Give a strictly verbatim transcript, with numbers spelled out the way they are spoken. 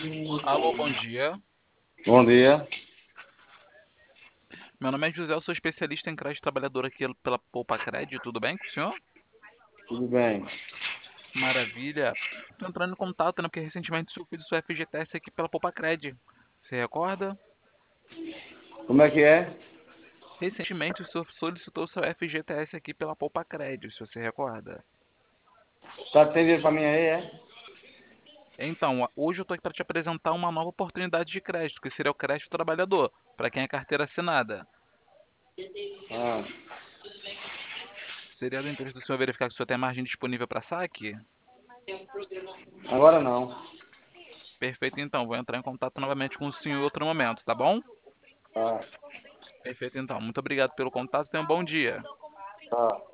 Alô, bom dia. Bom dia, Meu nome é José, eu sou especialista em crédito trabalhador aqui pela Poupa Cred, tudo bem com o senhor? tudo bem? Maravilha. Estou entrando em contato, né, porque recentemente o senhor fez o seu F G T S aqui pela Poupa Cred. Você recorda? Como é que é? Recentemente o senhor solicitou o seu F G T S aqui pela Poupa Cred, se você recorda. Tá sem dinheiro pra mim aí, é? Então, hoje eu estou aqui para te apresentar uma nova oportunidade de crédito, que seria o crédito trabalhador, para quem é carteira assinada. Ah, Seria do interesse do senhor verificar se o senhor tem margem disponível para saque? agora não. Perfeito, então. Vou entrar em contato novamente com o senhor em outro momento, tá bom? Ah, Perfeito, então. Muito obrigado pelo contato. Tenha um bom dia. tá.